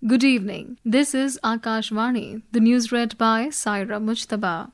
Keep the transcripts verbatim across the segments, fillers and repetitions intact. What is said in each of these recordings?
Good evening. This is Akashvani. The news read by Saira Mujtaba.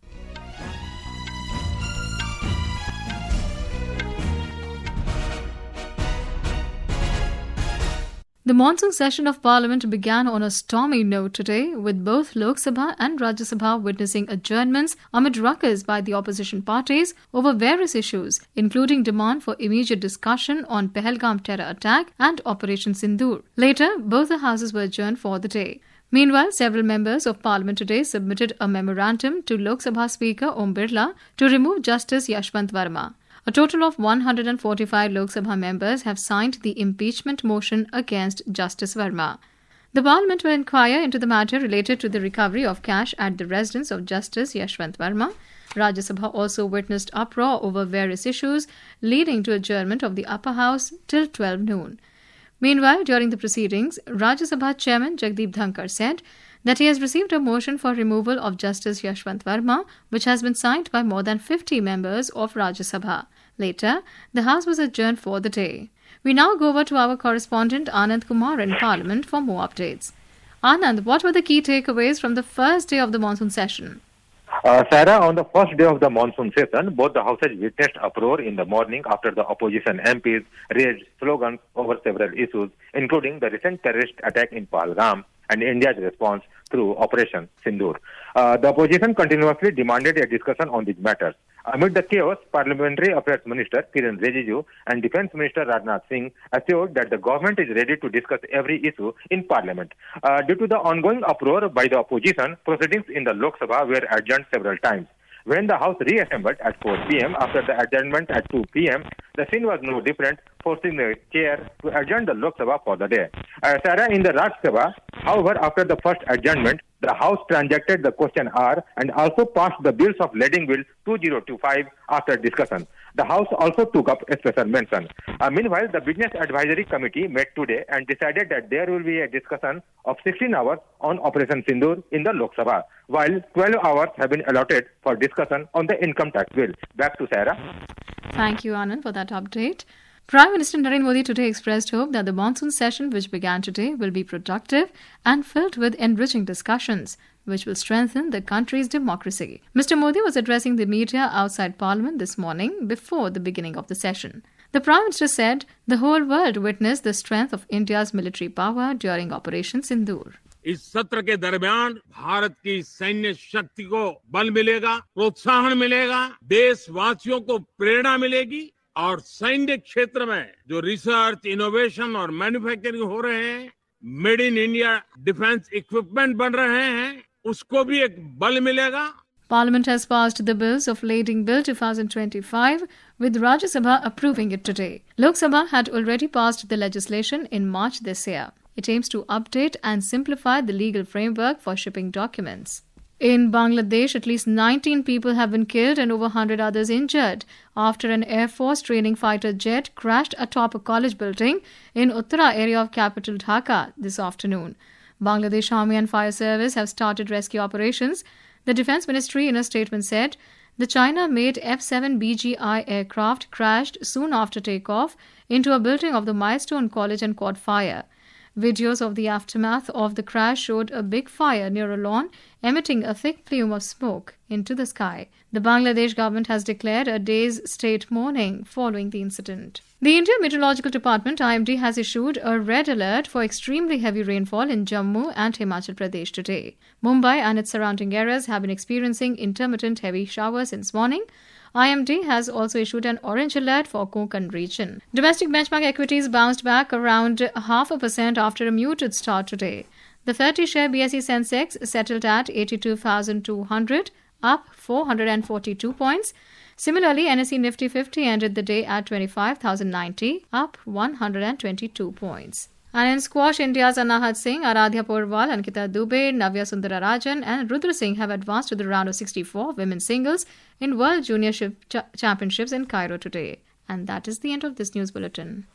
The monsoon session of Parliament began on a stormy note today, with both Lok Sabha and Rajya Sabha witnessing adjournments amid ruckus by the opposition parties over various issues, including demand for immediate discussion on Pahalgam terror attack and Operation Sindoor. Later, both the houses were adjourned for the day. Meanwhile, several members of Parliament today submitted a memorandum to Lok Sabha Speaker Om Birla to remove Justice Yashwant Verma. A total of one hundred forty-five Lok Sabha members have signed the impeachment motion against Justice Verma. The Parliament will inquire into the matter related to the recovery of cash at the residence of Justice Yashwant Verma. Rajya Sabha also witnessed uproar over various issues, leading to adjournment of the upper house till twelve noon. Meanwhile, during the proceedings, Rajya Sabha Chairman Jagdeep Dhankar said that he has received a motion for removal of Justice Yashwant Verma, which has been signed by more than fifty members of Rajya Sabha. Later, the House was adjourned for the day. We now go over to our correspondent Anand Kumar in Parliament for more updates. Anand, what were the key takeaways from the first day of the monsoon session? Uh, Sarah, on the first day of the monsoon session, both the houses witnessed uproar in the morning after the opposition M Ps raised slogans over several issues, including the recent terrorist attack in Pahalgam and India's response through Operation Sindoor. Uh, the opposition continuously demanded a discussion on these matters. Amid the chaos, Parliamentary Affairs Minister Kiren Rijiju and Defence Minister Rajnath Singh assured that the government is ready to discuss every issue in Parliament. Uh, due to the ongoing uproar by the opposition, proceedings in the Lok Sabha were adjourned several times. When the House reassembled at four p.m. after the adjournment at two p.m., the scene was no different, forcing the chair to adjourn the Lok Sabha for the day. Uh, Sarah, in the Rajya Sabha, however, after the first adjournment, the House transacted the question hour and also passed the bills of Lading Bill two thousand twenty-five after discussion. The House also took up a special mention. Uh, meanwhile, the Business Advisory Committee met today and decided that there will be a discussion of sixteen hours on Operation Sindoor in the Lok Sabha, while twelve hours have been allotted for discussion on the income tax bill. Back to Sarah. Thank you, Anand, for that update. Prime Minister Narendra Modi today expressed hope that the monsoon session which began today will be productive and filled with enriching discussions, which will strengthen the country's democracy. Mister Modi was addressing the media outside Parliament this morning before the beginning of the session. The Prime Minister said the whole world witnessed the strength of India's military power during Operation Sindoor. इस सत्र के दरमियान भारत की सैन्य शक्ति को बल मिलेगा, प्रोत्साहन मिलेगा, देशवासियों को प्रेरणा मिलेगी और सैन्य क्षेत्र में जो रिसर्च, इनोवेशन और मैन्युफैक्चरिंग हो रहे हैं, made in India defence equipment बन रहे हैं, उसको भी एक बल मिलेगा. Parliament has passed the bills of Lading Bill twenty twenty-five, with Rajya Sabha approving it today. Lok Sabha had already passed the legislation in March this year. It aims to update and simplify the legal framework for shipping documents. In Bangladesh, at least nineteen people have been killed and over one hundred others injured after an Air Force training fighter jet crashed atop a college building in Uttara area of capital Dhaka this afternoon. Bangladesh Army and Fire Service have started rescue operations. The Defence Ministry in a statement said the China-made F seven B G I aircraft crashed soon after takeoff into a building of the Milestone College and caught fire. Videos of the aftermath of the crash showed a big fire near a lawn, emitting a thick plume of smoke into the sky. The Bangladesh government has declared a day's state mourning following the incident. The Indian Meteorological Department I M D has issued a red alert for extremely heavy rainfall in Jammu and Himachal Pradesh today. Mumbai and its surrounding areas have been experiencing intermittent heavy showers since morning. I M D has also issued an orange alert for Konkan region. Domestic benchmark equities bounced back around half a percent after a muted start today. The thirty-share B S E Sensex settled at eighty-two thousand two hundred, up four hundred forty-two points. Similarly, N S E Nifty fifty ended the day at twenty-five thousand ninety, up one hundred twenty-two points. And in squash, India's Anahat Singh, Aradhya Porwal, Ankita Dubey, Navya Sundararajan and Rudra Singh have advanced to the round of sixty-four women's singles in World Junior Ch- Championships in Cairo today. And that is the end of this news bulletin.